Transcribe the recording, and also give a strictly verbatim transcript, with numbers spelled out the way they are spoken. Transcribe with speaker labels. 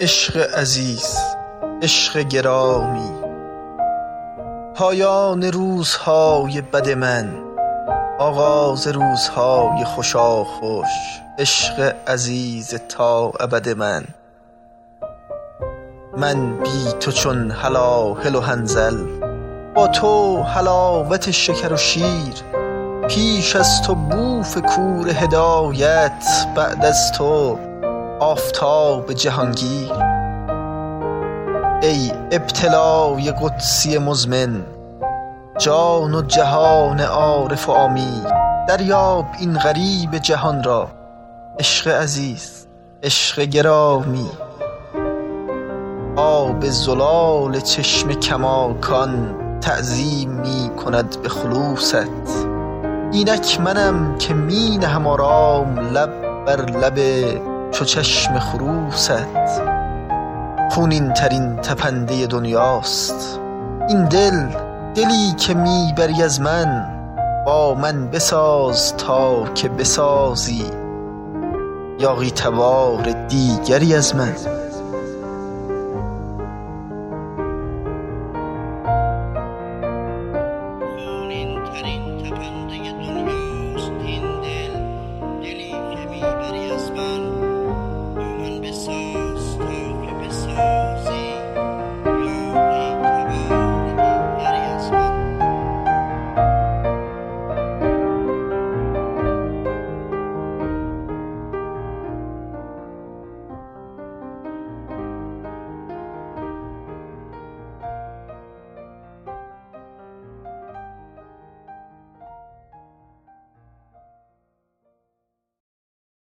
Speaker 1: عشق عزیز، عشق گرامی، پایان روزهای بد من، آغاز روزهای خوشا خوش. عشق عزیز تا ابد من، من بی تو چون هلاهل و حنظل، با تو حلاوت شکر و شیر. پیش از تو بوف کور هدایت، بعد از تو آفتاب جهانگیر. ای ابتلای قدسی مزمن، جان و جهان عارف و عامی. دریاب این غریب جهان را، عشق عزیز، عشق گرامی. آب زلال چشم کماکان تعظیم می کند به خلوصت. اینک منم که می نهم آرام لب بر لب چو چشم خروست. خونین ترین تپنده دنیاست این دل، دلی که می بری از من. با من بساز تا که بسازی یاغی تبار دیگری از من.